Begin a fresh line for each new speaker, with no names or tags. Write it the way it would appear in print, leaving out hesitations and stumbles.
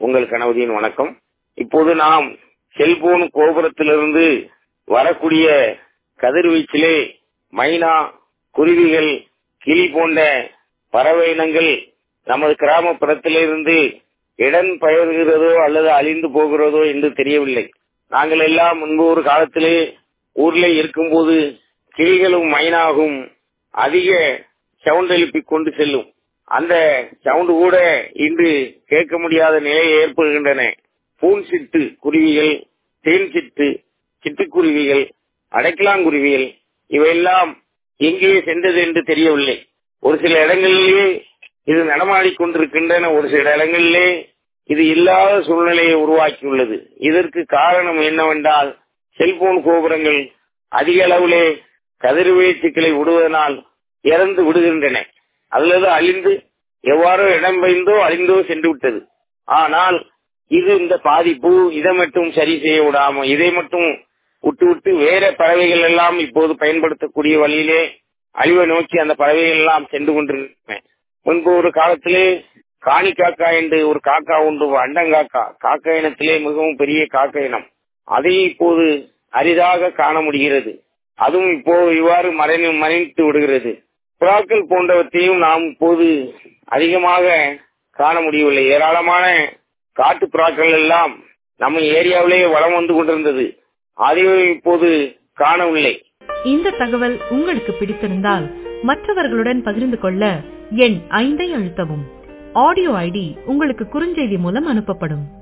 உங்கள் கணவதியின் வணக்கம். இப்போது நாம் செல்போன் கோபுரத்திலிருந்து வரக்கூடிய கதிர்வீச்சிலே மைனா, குருவிகள், கிளி போன்ற பறவை இனங்கள் நமது கிராமப்புறத்திலிருந்து இடம் பெயர்கிறதோ அல்லது அழிந்து போகிறதோ என்று தெரியவில்லை. நாங்கள் எல்லாம் முன்பு ஒரு காலத்திலே ஊரிலே இருக்கும்போது கிளிகளும் மைனாவும் அதிக சவுண்ட் எழுப்பிக் கொண்டு செல்லும். அந்த சவுண்ட் கூட இன்று கேட்க முடியாத நிலை ஏற்படுகின்றன. பூன் சிட்டு குருவிகள், தேன் சிட்டு, சிட்டுக்குருவிகள், அடைக்கலாங்குருவிகள் இவையெல்லாம் எங்கே சென்றது என்று தெரியவில்லை. ஒரு சில இடங்களிலே இது நடமாடிக் கொண்டிருக்கின்றன, ஒரு சில இடங்களிலே இது இல்லாத சூழ்நிலையை உருவாக்கியுள்ளது. இதற்கு காரணம் என்னவென்றால் செல்போன் கோபுரங்கள் அதிக அளவிலே கதிர்வீச்சுக்களை விடுவதனால் இறந்து விடுகின்றன அல்லது அழிந்து எவ்வாறோ இடம்பெயர்ந்தோ அழிந்தோ சென்று விட்டது. ஆனால் இது இந்த பாதிப்பு இதை மட்டும் சரி செய்ய விடாம இதை மட்டும் விட்டு வேற பறவைகள் எல்லாம் இப்போது பயன்படுத்தக்கூடிய வழியிலே அழிவை நோக்கி அந்த பறவைகள் எல்லாம் சென்று கொண்டிருக்கின்றன. முன்பு ஒரு காலத்திலே காணி காக்கா என்று ஒரு காக்கா உண்டு, அண்டங்காக்கா, காக்கா இனத்திலே மிகவும் பெரிய காக்கா இனம். அதை இப்போது அரிதாக காண முடிகிறது. அதுவும் இப்போ இவ்வாறு மறைந்து விடுகிறது. புறாக்கள் போன்றவற்றையும் நாம் இப்போது அதிகமாக காண முடியவில்லை. ஏராளமான காட்டு புறாக்கள் எல்லாம் நம்ம ஏரியாவிலேயே வலம் வந்து கொண்டிருந்தது. அதையும் இப்போது காணவில்லை.
இந்த தகவல் உங்களுக்கு பிடித்திருந்தால் மற்றவர்களுடன் பகிர்ந்து கொள்ள எண் 5 அழுத்தவும். ஆடியோ ஐடி உங்களுக்கு குறுஞ்செய்தி மூலம் அனுப்பப்படும்.